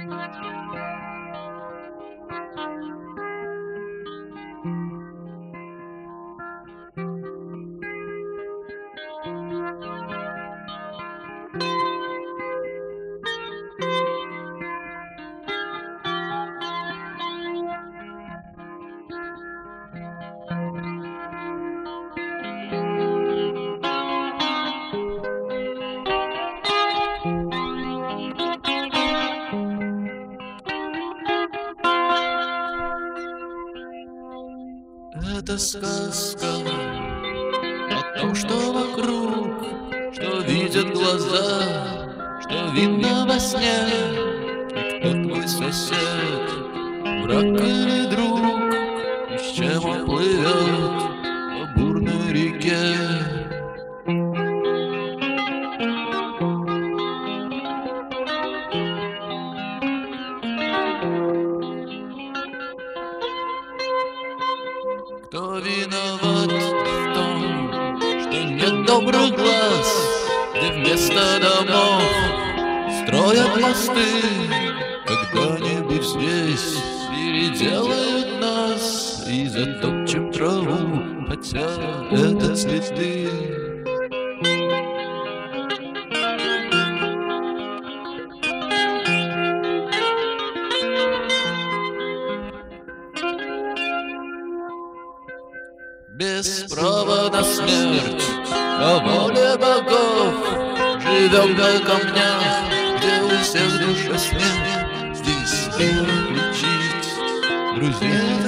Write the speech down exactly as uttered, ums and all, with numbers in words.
Это сказка о том, что вокруг, что видят глаза, что видно во сне. И кто твой сосед, враг или друг, и с чем он плывет по бурной реке. Кто виноват в том, что нет добрых глаз, где вместо домов строят мосты? Когда-нибудь здесь переделают нас и затопчем траву, хотя это цветы. Без права на смерть, по воле богов, живем на камнях, где у всех душа смерть. Здесь мир кричит, друзья.